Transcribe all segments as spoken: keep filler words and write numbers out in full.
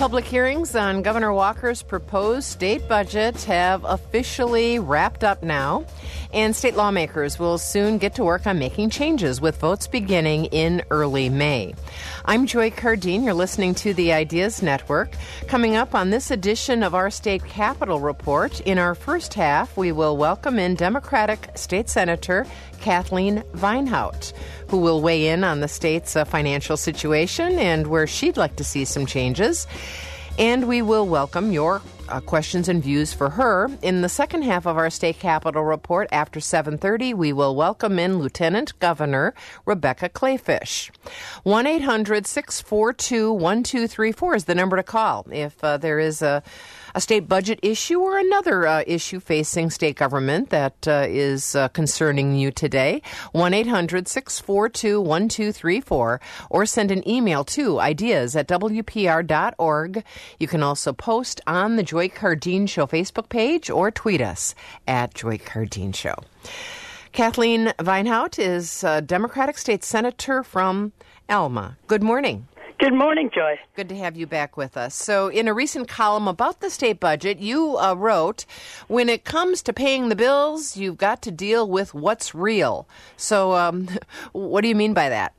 Public hearings on Governor Walker's proposed state budget have officially wrapped up now, and state lawmakers will soon get to work on making changes with votes beginning in early May. I'm Joy Cardine. You're listening to the Ideas Network. Coming up on this edition of our State Capitol Report, in our first half, we will welcome in Democratic State Senator Kathleen Vinehout, who will weigh in on the state's uh, financial situation and where she'd like to see some changes. And we will welcome your uh, questions and views for her. In the second half of our State Capitol Report, after seven thirty, we will welcome in Lieutenant Governor Rebecca Kleefisch. one eight hundred six four two one two three four is the number to call if uh, there is a A state budget issue or another uh, issue facing state government that uh, is uh, concerning you today. one eight hundred six four two one two three four, or send an email to ideas at w p r dot org. You can also post on the Joy Cardine Show Facebook page or tweet us at Joy Cardine Show. Kathleen Vinehout is a Democratic State Senator from Alma. Good morning. Good morning, Joy. Good to have you back with us. So in a recent column about the state budget, you uh, wrote, when it comes to paying the bills, you've got to deal with what's real. So um, what do you mean by that?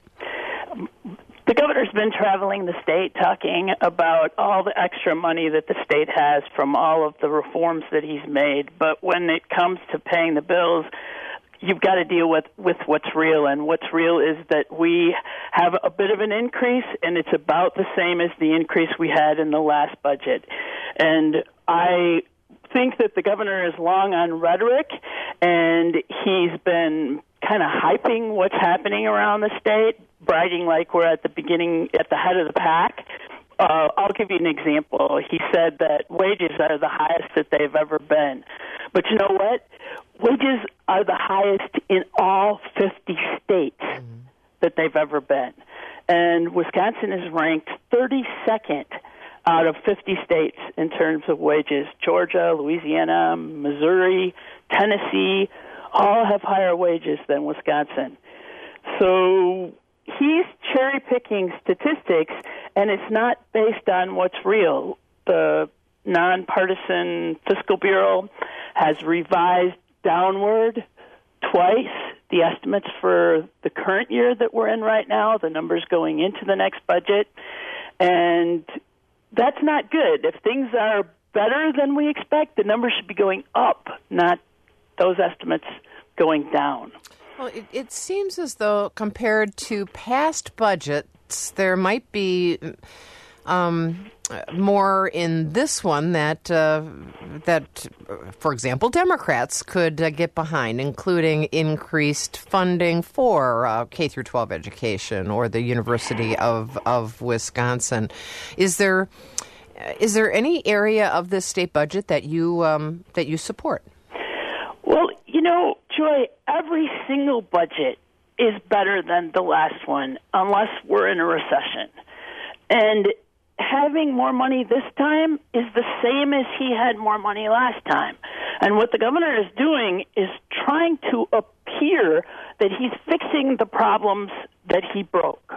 The governor's been traveling the state talking about all the extra money that the state has from all of the reforms that he's made. But when it comes to paying the bills, you've got to deal with, with what's real, and what's real is that we have a bit of an increase, and it's about the same as the increase we had in the last budget. And I think that the governor is long on rhetoric, and he's been kind of hyping what's happening around the state, bragging like we're at the beginning, at the head of the pack. Uh, I'll give you an example. He said that wages are the highest that they've ever been. But you know what? Wages are the highest in all fifty states mm-hmm. that they've ever been. And Wisconsin is ranked thirty-second out of fifty states in terms of wages. Georgia, Louisiana, Missouri, Tennessee all have higher wages than Wisconsin. So he's cherry-picking statistics, and it's not based on what's real. The Nonpartisan Fiscal Bureau has revised downward twice the estimates for the current year that we're in right now, the numbers going into the next budget, and that's not good. If things are better than we expect, the numbers should be going up, not those estimates going down. Well, it, it seems as though compared to past budgets, there might be um, more in this one that, uh, that, for example, Democrats could uh, get behind, including increased funding for uh, K through twelve education or the University of, of Wisconsin. Is there is there any area of this state budget that you um, that you support? Well, you know, Joy, every single budget is better than the last one, unless we're in a recession. And having more money this time is the same as he had more money last time. And what the governor is doing is trying to appear that he's fixing the problems that he broke.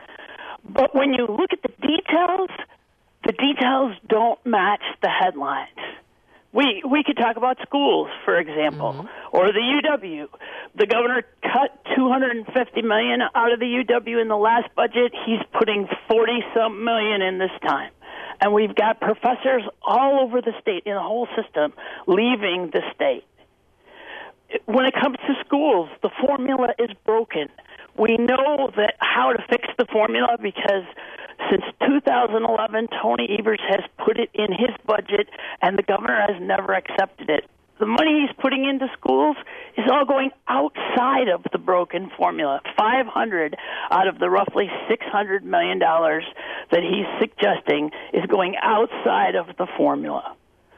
But when you look at the details, the details don't match the headlines. We we could talk about schools, for example, mm-hmm. or the U W. The governor cut two hundred fifty million dollars out of the U W in the last budget. He's putting forty-some million in this time. And we've got professors all over the state, in the whole system, leaving the state. When it comes to schools, the formula is broken. We know that how to fix the formula because since two thousand eleven, Tony Evers has put it in his budget, and the governor has never accepted it. The money he's putting into schools is all going outside of the broken formula. five hundred out of the roughly six hundred million dollars that he's suggesting is going outside of the formula.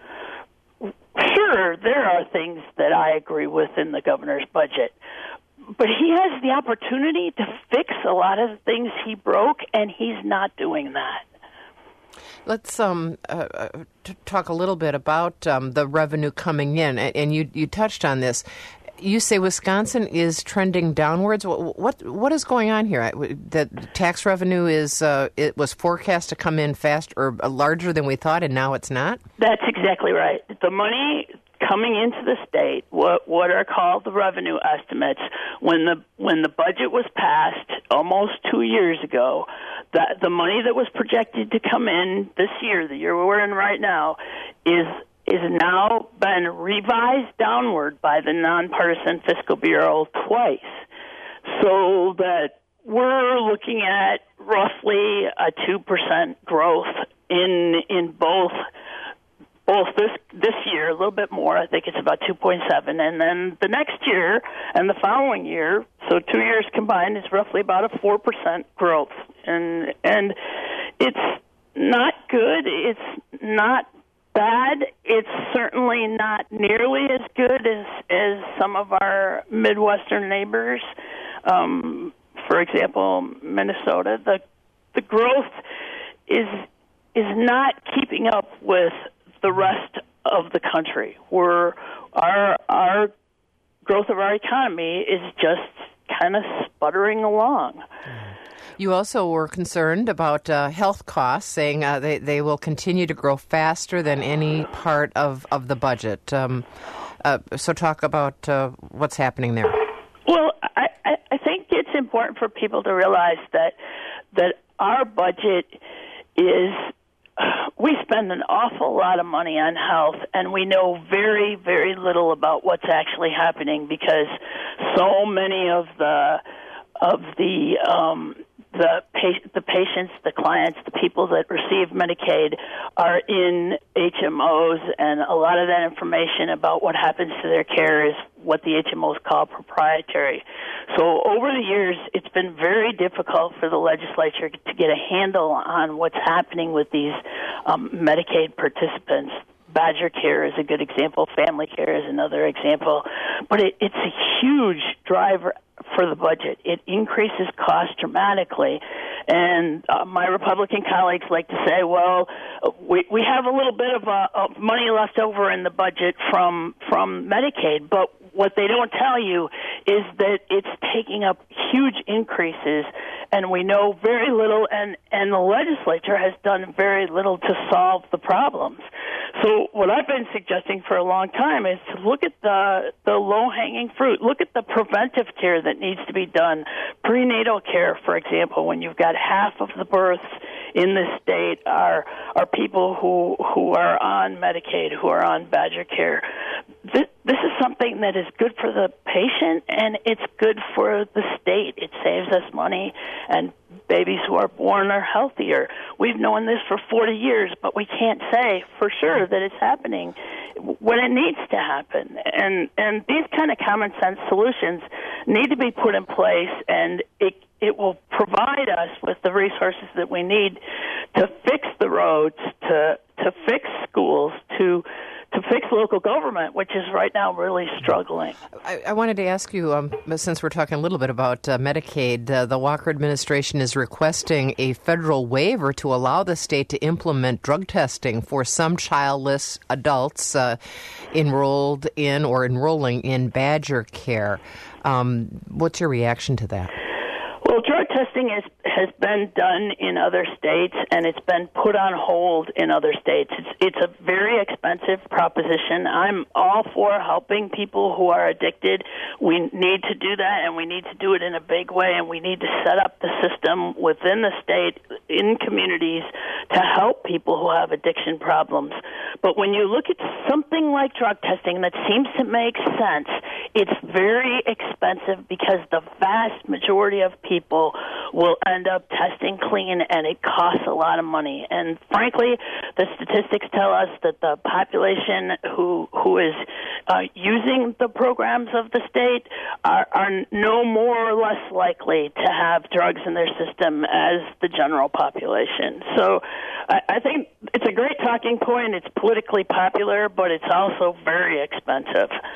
Sure, there are things that I agree with in the governor's budget, but he has the opportunity to fix a lot of the things he broke, and he's not doing that. Let's um, uh, t- talk a little bit about um, the revenue coming in, and, and you, you touched on this. You say Wisconsin is trending downwards. What what, what is going on here? The tax revenue is uh, it was forecast to come in fast or larger than we thought, and now it's not? That's exactly right. The money coming into the state, what what are called the revenue estimates, when the when the budget was passed almost two years ago, that the money that was projected to come in this year, the year we're in right now, is is now been revised downward by the Nonpartisan Fiscal Bureau twice, so that we're looking at roughly a two percent growth in in both both this this year, a little bit more. I think it's about two point seven, and then the next year and the following year, so two years combined, is roughly about a four percent growth, and and it's not good. It's not bad. It's certainly not nearly as good as as some of our Midwestern neighbors. Um, for example, Minnesota, the the growth is is not keeping up with the rest of the country. We're our our growth of our economy is just kind of sputtering along. You also were concerned about uh, health costs, saying uh, they, they will continue to grow faster than any part of, of the budget. Um, uh, so talk about uh, what's happening there. Well, I, I, I think it's important for people to realize that that our budget is, we spend an awful lot of money on health, and we know very, very little about what's actually happening because so many of the of the um, the pa- the patients, the clients, the people that receive Medicaid are in H M Os, and a lot of that information about what happens to their care is what the H M Os call proprietary. So over the years, it's been very difficult for the legislature to get a handle on what's happening with these um, Medicaid participants. Badger Care is a good example. Family Care is another example. But it, it's a huge driver for the budget. It increases costs dramatically. And uh, my Republican colleagues like to say, well, we we have a little bit of, uh, of money left over in the budget from from Medicaid, but what they don't tell you is that it's taking up huge increases, and we know very little, and, and the legislature has done very little to solve the problems. So what I've been suggesting for a long time is to look at the, the low-hanging fruit. Look at the preventive care that needs to be done. Prenatal care, for example, when you've got half of the births in the state are are people who who are on Medicaid, who are on Badger Care. This, this is something that is good for the patient, and it's good for the state. It saves us money, and babies who are born are healthier. We've known this for forty years, but we can't say for sure that it's happening when it needs to happen. And and these kind of common sense solutions need to be put in place, and it it will provide us with the resources that we need to fix the roads, to to fix schools, to to fix local government, which is right now really struggling. I, I wanted to ask you, um, since we're talking a little bit about uh, Medicaid, uh, the Walker administration is requesting a federal waiver to allow the state to implement drug testing for some childless adults uh, enrolled in or enrolling in Badger Care. Um, what's your reaction to that? Well, drug testing is, has been done in other states, and it's been put on hold in other states. It's, it's a very expensive proposition. I'm all for helping people who are addicted. We need to do that, and we need to do it in a big way, and we need to set up the system within the state, in communities, to help people who have addiction problems. But when you look at something like drug testing that seems to make sense, it's very expensive because the vast majority of people will end up testing clean, and it costs a lot of money. And frankly, the statistics tell us that the population who who is uh, using the programs of the state are, are no more or less likely to have drugs in their system as the general population. So I, I think it's a great talking point. It's politically popular, but it's also very expensive.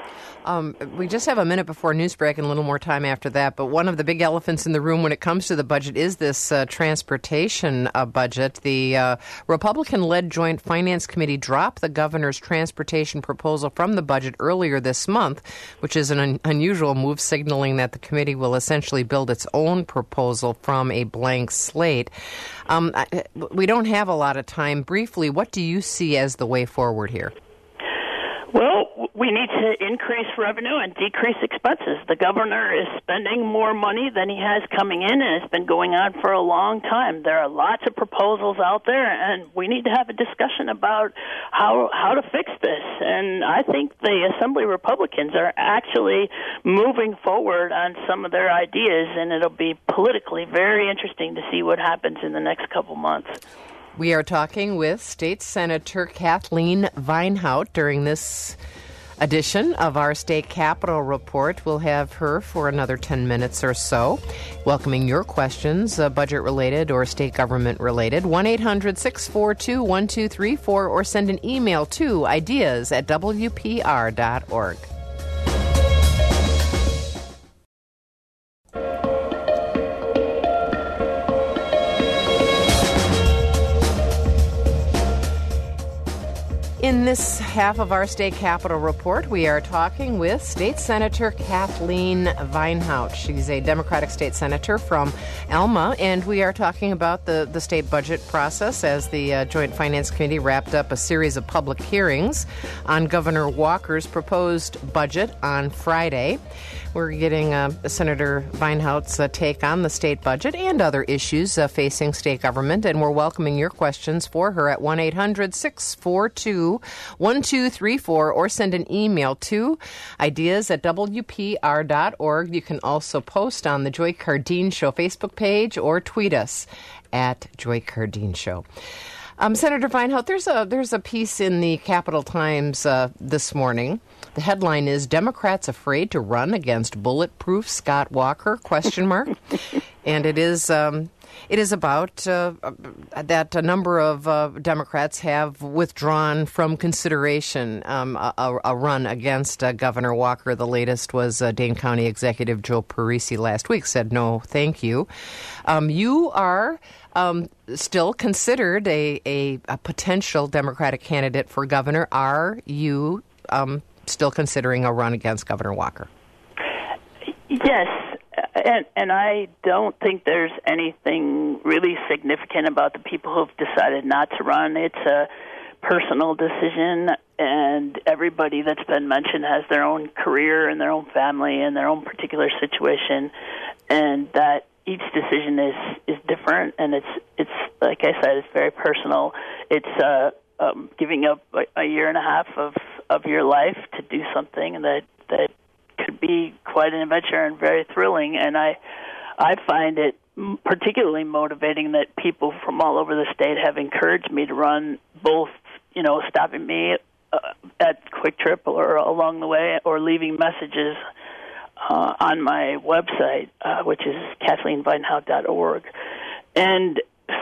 Um, we just have a minute before news break and a little more time after that, but one of the big elephants in the room when it comes to the budget is this uh, transportation uh, budget. The uh, Republican-led Joint Finance Committee dropped the governor's transportation proposal from the budget earlier this month, which is an un- unusual move, signaling that the committee will essentially build its own proposal from a blank slate. Um, I, we don't have a lot of time. Briefly, what do you see as the way forward here? Well, we need to increase revenue and decrease expenses. The governor is spending more money than he has coming in, and it's been going on for a long time. There are lots of proposals out there, and we need to have a discussion about how how to fix this. And I think the Assembly Republicans are actually moving forward on some of their ideas, and it'll be politically very interesting to see what happens in the next couple months. We are talking with State Senator Kathleen Vinehout during this edition of our State Capitol Report. We'll have her for another ten minutes or so, welcoming your questions, uh, budget-related or state government-related. one eight hundred six four two one two three four or send an email to ideas at w p r dot org. In this half of our State Capitol Report, we are talking with State Senator Kathleen Vinehout. She's a Democratic state senator from Alma, and we are talking about the, the state budget process as the uh, Joint Finance Committee wrapped up a series of public hearings on Governor Walker's proposed budget on Friday. We're getting uh, Senator Vinehout's uh, take on the state budget and other issues uh, facing state government, and we're welcoming your questions for her at one eight hundred six four two one two three four or send an email to ideas at w p r dot org. You can also post on the Joy Cardine Show Facebook page or tweet us at Joy Cardine Show. Um, Senator Vinehout, there's a there's a piece in the Capital Times uh, this morning. The headline is "Democrats Afraid to Run Against Bulletproof Scott Walker?" Question mark, and it is um, it is about uh, that a number of uh, Democrats have withdrawn from consideration um, a, a run against uh, Governor Walker. The latest was uh, Dane County Executive Joe Parisi last week said no, thank you. Um, you are. Um, still considered a, a, a potential Democratic candidate for governor. Are you um, still considering a run against Governor Walker? Yes, and, and I don't think there's anything really significant about the people who've decided not to run. It's a personal decision, and everybody that's been mentioned has their own career and their own family and their own particular situation, and that each decision is, is different, and it's it's like I said, it's very personal. It's uh, um, giving up a, a year and a half of, of your life to do something that that could be quite an adventure and very thrilling. And I I find it particularly motivating that people from all over the state have encouraged me to run, both you know stopping me uh, at Quick Trip or along the way, or leaving messages Uh, on my website, uh, which is kathleen vinehout dot org. And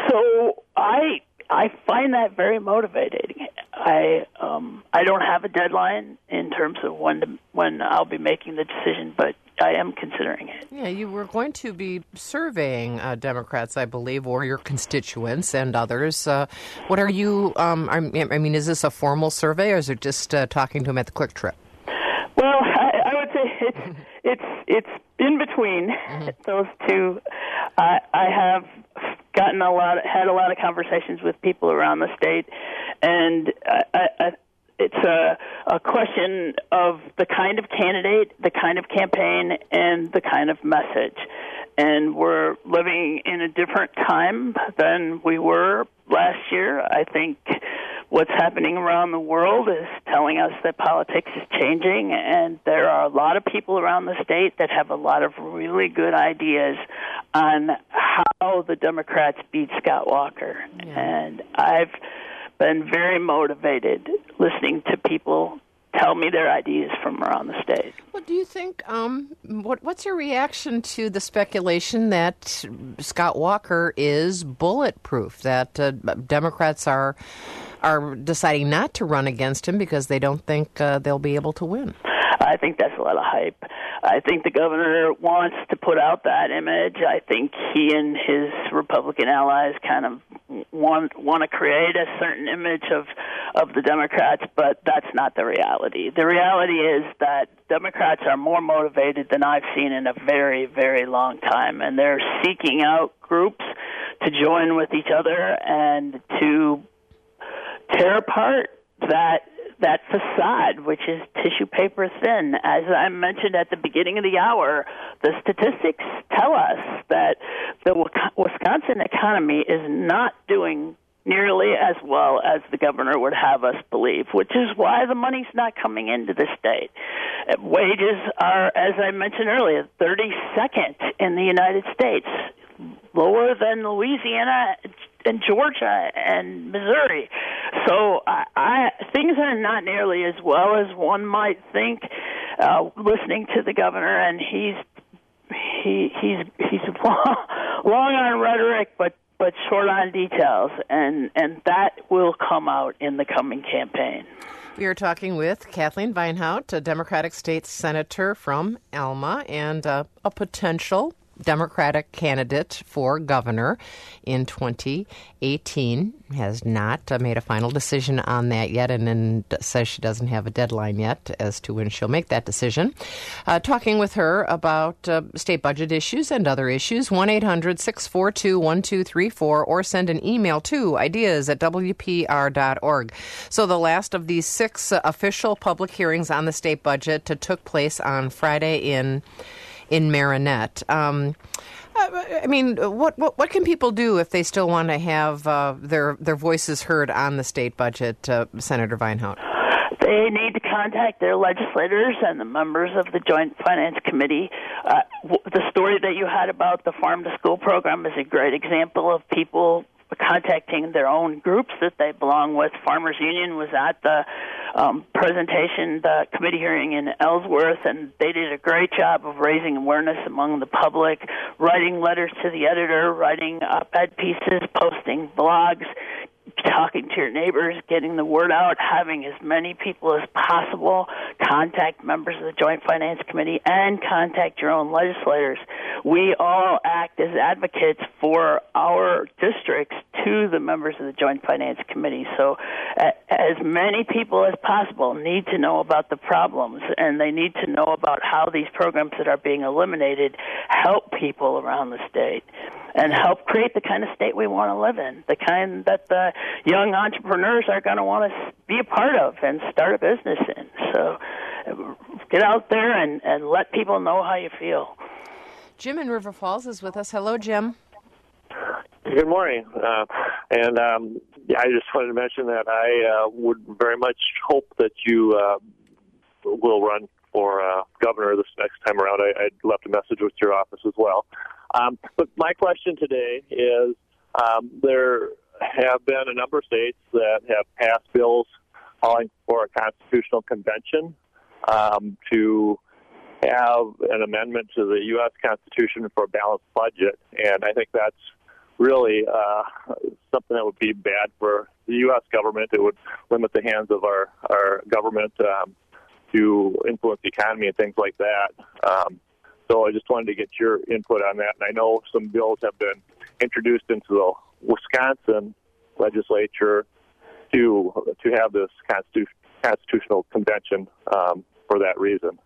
so I I find that very motivating. I um, I don't have a deadline in terms of when to, when I'll be making the decision, but I am considering it. Yeah, you were going to be surveying uh, Democrats, I believe, or your constituents and others. Uh, what are you, um, I mean, is this a formal survey, or is it just uh, talking to them at the Quick Trip? Well, I, I would say it's it's it's in between mm-hmm. those two. I, I have gotten a lot, had a lot of conversations with people around the state, and I, I, it's a, a question of the kind of candidate, the kind of campaign, and the kind of message. And we're living in a different time than we were last year. I think what's happening around the world is telling us that politics is changing, and there are a lot of people around the state that have a lot of really good ideas on how the Democrats beat Scott Walker. Yeah. And I've been very motivated listening to people tell me their ideas from around the state. Well, do you think, um, what, what's your reaction to the speculation that Scott Walker is bulletproof, that uh, Democrats are are deciding not to run against him because they don't think uh, they'll be able to win? I think that's a lot of hype. I think the governor wants to put out that image. I think he and his Republican allies kind of want want to create a certain image of of the Democrats, but that's not the reality. The reality is that Democrats are more motivated than I've seen in a very, very long time, and they're seeking out groups to join with each other and to tear apart that that facade, which is tissue paper thin. As I mentioned at the beginning of the hour, the statistics tell us that the Wisconsin economy is not doing nearly as well as the governor would have us believe, which is why the money's not coming into the state. Wages are, as I mentioned earlier, thirty-second in the United States, lower than Louisiana and Georgia and Missouri. So I, I, things are not nearly as well as one might think. Uh, listening to the governor, and he's he he's he's long, long on rhetoric, but but short on details, and and that will come out in the coming campaign. We are talking with Kathleen Vinehout, a Democratic state senator from Alma, and uh, a potential Democratic candidate for governor in twenty eighteen. Has not uh, made a final decision on that yet, and then says she doesn't have a deadline yet as to when she'll make that decision. Uh, talking with her about uh, state budget issues and other issues, one eight hundred six four two one two three four, or send an email to ideas at w p r dot org. So the last of these six uh, official public hearings on the state budget uh, took place on Friday in in Marinette. Um, I mean, what, what what can people do if they still want to have uh, their their voices heard on the state budget, uh, Senator Vinehout? They need to contact their legislators and the members of the Joint Finance Committee. Uh, the story that you had about the Farm to School program is a great example of people contacting their own groups that they belong with. Farmers Union was at the um, presentation, the committee hearing in Ellsworth, and they did a great job of raising awareness among the public, writing letters to the editor, writing op-ed pieces, posting blogs, talking to your neighbors, getting the word out, having as many people as possible contact members of the Joint Finance Committee and contact your own legislators. We all act as advocates for our districts to the members of the Joint Finance Committee. So uh, as many people as possible need to know about the problems, and they need to know about how these programs that are being eliminated help people around the state and help create the kind of state we want to live in, the kind that the young entrepreneurs are going to want to be a part of and start a business in. So get out there and, and let people know how you feel. Jim in River Falls is with us. Hello, Jim. Good morning. Uh, and um, yeah, I just wanted to mention that I uh, would very much hope that you uh, will run for uh, governor this next time around. I, I left a message with your office as well. Um, but my question today is um, there have been a number of states that have passed bills calling for a constitutional convention um, to have an amendment to the U S Constitution for a balanced budget. And I think that's really uh, something that would be bad for the U S government. It would limit the hands of our, our government um, to influence the economy and things like that. Um, so I just wanted to get your input on that. And I know some bills have been introduced into the Wisconsin legislature to to have this constitu- constitutional convention um, for that reason.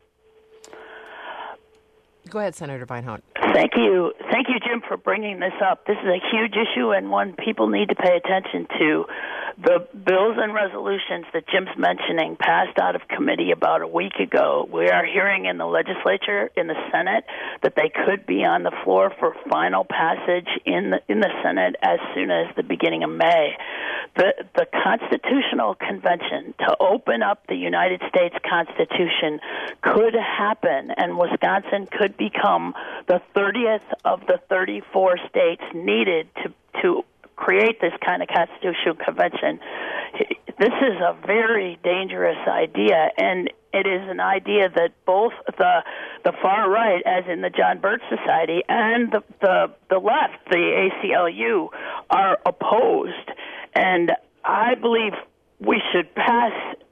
Go ahead, Senator Vinehout. Thank you. Thank you, Jim, for bringing this up. This is a huge issue and one people need to pay attention to. The bills and resolutions that Jim's mentioning passed out of committee about a week ago. We are hearing in the legislature, in the Senate, that they could be on the floor for final passage in the, in the Senate as soon as the beginning of May. The, the Constitutional Convention to open up the United States Constitution could happen, and Wisconsin could become the thirtieth of the thirty-four states needed to to create this kind of constitutional convention. This is a very dangerous idea, and it is an idea that both the the far right, as in the John Birch Society, and the the, the left, the A C L U, are opposed. And I believe we should pass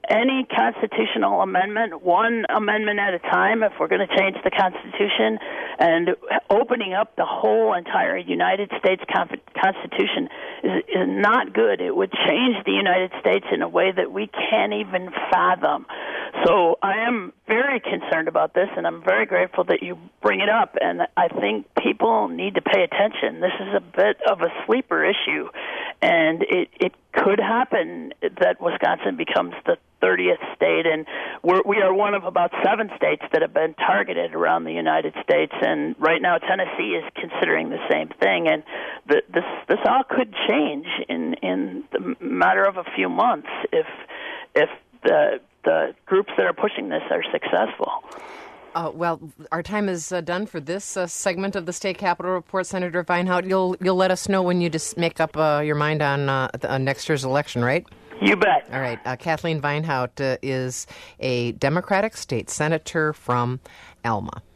any constitutional amendment, one amendment at a time, if we're going to change the Constitution, and opening up the whole entire United States Constitution is, is not good. It would change the United States in a way that we can't even fathom. So I am very concerned about this, and I'm very grateful that you bring it up, and I think people need to pay attention. This is a bit of a sleeper issue, and it, it could happen that Wisconsin becomes the thirtieth state, and we're, we are one of about seven states that have been targeted around the United States, and right now Tennessee is considering the same thing, and the, this this all could change in, in the matter of a few months if if the the groups that are pushing this are successful. Uh, well, our time is uh, done for this uh, segment of the State Capitol Report. Senator Vinehout, you'll you'll let us know when you just make up uh, your mind on uh, the, uh, next year's election, right? You bet. All right. Uh, Kathleen Vinehout uh, is a Democratic state senator from Alma.